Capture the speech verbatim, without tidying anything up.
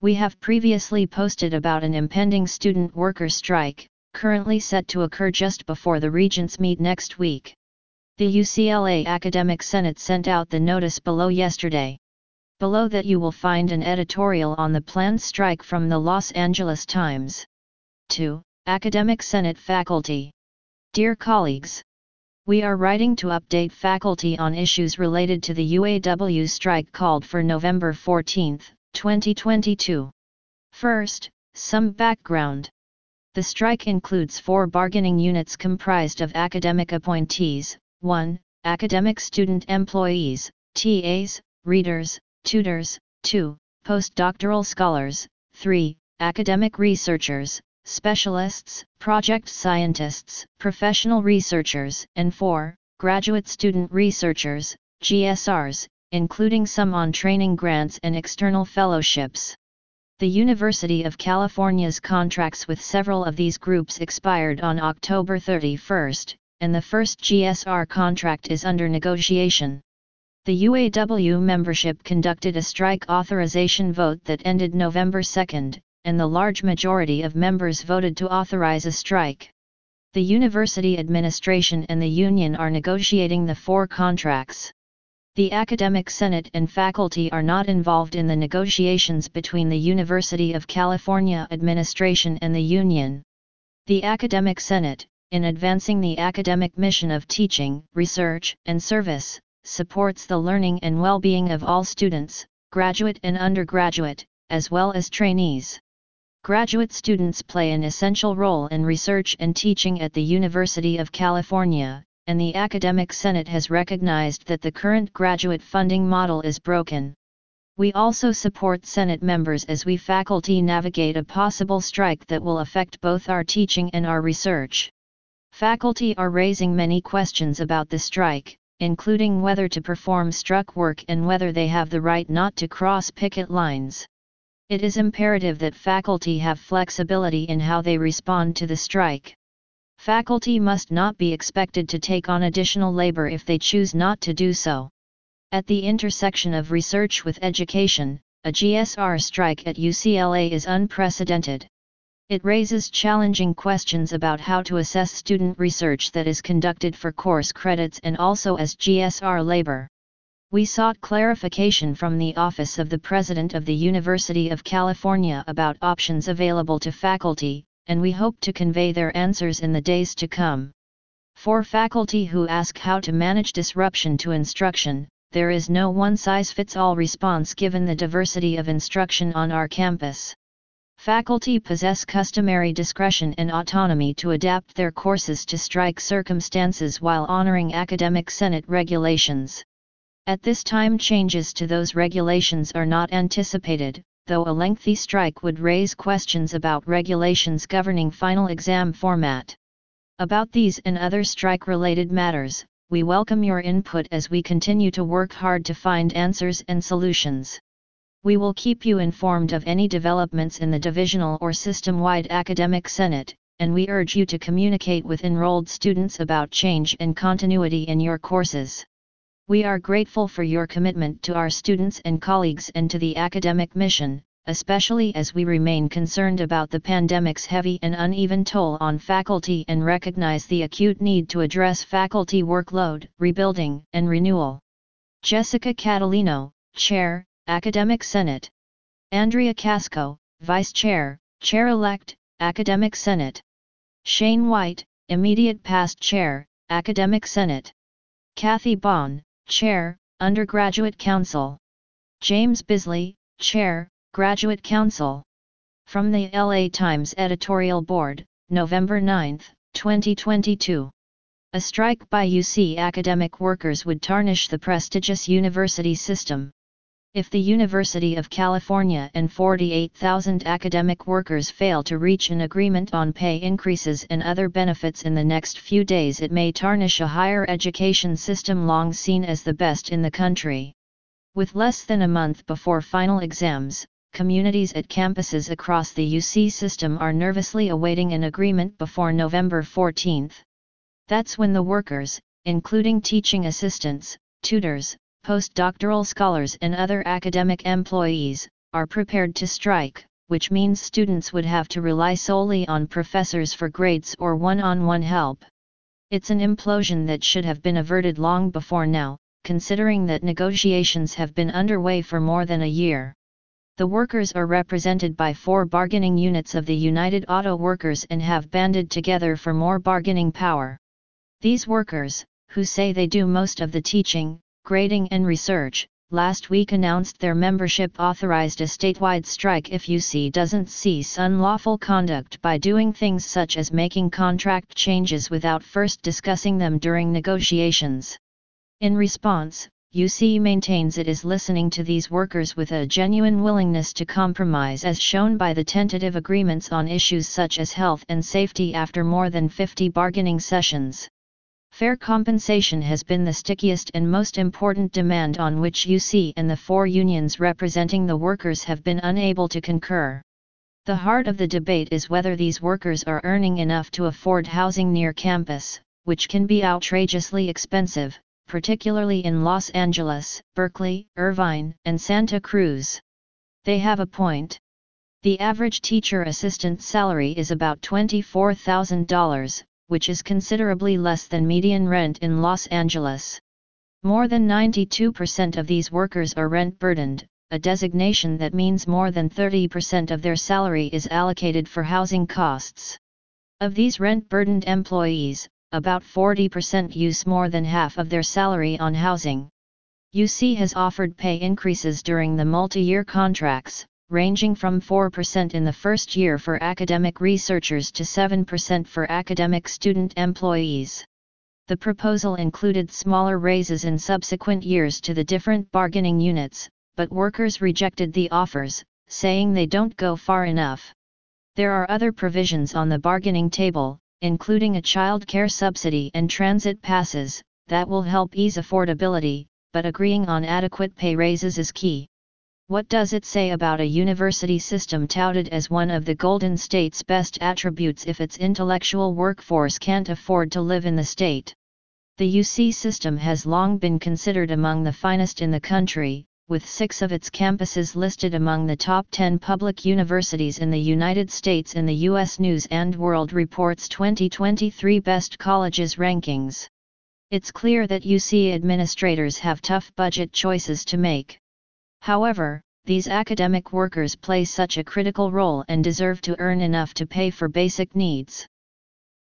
We have previously posted about an impending student worker strike, currently set to occur just before the regents meet next week. The U C L A Academic Senate sent out the notice below yesterday. Below that you will find an editorial on the planned strike from the Los Angeles Times. two. Academic Senate Faculty. Dear colleagues, we are writing to update faculty on issues related to the U A W strike called for November fourteenth, twenty twenty-two. First, some background. The strike includes four bargaining units comprised of academic appointees, one. Academic student employees, T As, readers, tutors, two. Postdoctoral scholars, three. Academic researchers, specialists, project scientists, professional researchers, and four. Graduate student researchers, G S Rs, including some on training grants and external fellowships. The University of California's contracts with several of these groups expired on October thirty-first, and the first G S R contract is under negotiation. The U A W membership conducted a strike authorization vote that ended November second, and the large majority of members voted to authorize a strike. The university administration and the union are negotiating the four contracts. The Academic Senate and faculty are not involved in the negotiations between the University of California administration and the union. The Academic Senate, in advancing the academic mission of teaching, research, and service, supports the learning and well-being of all students, graduate and undergraduate, as well as trainees. Graduate students play an essential role in research and teaching at the University of California, and the Academic Senate has recognized that the current graduate funding model is broken. We also support Senate members as we faculty navigate a possible strike that will affect both our teaching and our research. Faculty are raising many questions about the strike, including whether to perform struck work and whether they have the right not to cross picket lines. It is imperative that faculty have flexibility in how they respond to the strike. Faculty must not be expected to take on additional labor if they choose not to do so. At the intersection of research with education, a G S R strike at U C L A is unprecedented. It raises challenging questions about how to assess student research that is conducted for course credits and also as G S R labor. We sought clarification from the Office of the President of the University of California about options available to faculty, and we hope to convey their answers in the days to come. For faculty who ask how to manage disruption to instruction, there is no one-size-fits-all response given the diversity of instruction on our campus. Faculty possess customary discretion and autonomy to adapt their courses to strike circumstances while honoring Academic Senate regulations. At this time, changes to those regulations are not anticipated, though a lengthy strike would raise questions about regulations governing final exam format. About these and other strike-related matters, we welcome your input as we continue to work hard to find answers and solutions. We will keep you informed of any developments in the divisional or system-wide Academic Senate, and we urge you to communicate with enrolled students about change and continuity in your courses. We are grateful for your commitment to our students and colleagues and to the academic mission, especially as we remain concerned about the pandemic's heavy and uneven toll on faculty and recognize the acute need to address faculty workload, rebuilding, and renewal. Jessica Catalino, Chair, Academic Senate. Andrea Casco, Vice Chair, Chair-elect, Academic Senate. Shane White, Immediate Past Chair, Academic Senate. Kathy Bond, Chair, Undergraduate Council. James Bisley, Chair, Graduate Council. From the L A Times Editorial Board, November ninth, twenty twenty-two. A strike by U C academic workers would tarnish the prestigious university system. If the University of California and forty-eight thousand academic workers fail to reach an agreement on pay increases and other benefits in the next few days, it may tarnish a higher education system long seen as the best in the country. With less than a month before final exams, communities at campuses across the U C system are nervously awaiting an agreement before November fourteenth. That's when the workers, including teaching assistants, tutors, postdoctoral scholars and other academic employees, are prepared to strike, which means students would have to rely solely on professors for grades or one-on-one help. It's an implosion that should have been averted long before now, considering that negotiations have been underway for more than a year. The workers are represented by four bargaining units of the United Auto Workers and have banded together for more bargaining power. These workers, who say they do most of the teaching, grading and research, last week announced their membership authorized a statewide strike if U C doesn't cease unlawful conduct by doing things such as making contract changes without first discussing them during negotiations. In response, U C maintains it is listening to these workers with a genuine willingness to compromise as shown by the tentative agreements on issues such as health and safety after more than fifty bargaining sessions. Fair compensation has been the stickiest and most important demand on which U C and the four unions representing the workers have been unable to concur. The heart of the debate is whether these workers are earning enough to afford housing near campus, which can be outrageously expensive, particularly in Los Angeles, Berkeley, Irvine, and Santa Cruz. They have a point. The average teacher assistant salary is about twenty-four thousand dollars, which is considerably less than median rent in Los Angeles. More than ninety-two percent of these workers are rent-burdened, a designation that means more than thirty percent of their salary is allocated for housing costs. Of these rent-burdened employees, about forty percent use more than half of their salary on housing. U C has offered pay increases during the multi-year contracts, ranging from four percent in the first year for academic researchers to seven percent for academic student employees. The proposal included smaller raises in subsequent years to the different bargaining units, but workers rejected the offers, saying they don't go far enough. There are other provisions on the bargaining table, including a child care subsidy and transit passes, that will help ease affordability, but agreeing on adequate pay raises is key. What does it say about a university system touted as one of the Golden State's best attributes if its intellectual workforce can't afford to live in the state? The U C system has long been considered among the finest in the country, with six of its campuses listed among the top ten public universities in the United States in the U S News and World Report's twenty twenty-three Best Colleges rankings. It's clear that U C administrators have tough budget choices to make. However, these academic workers play such a critical role and deserve to earn enough to pay for basic needs.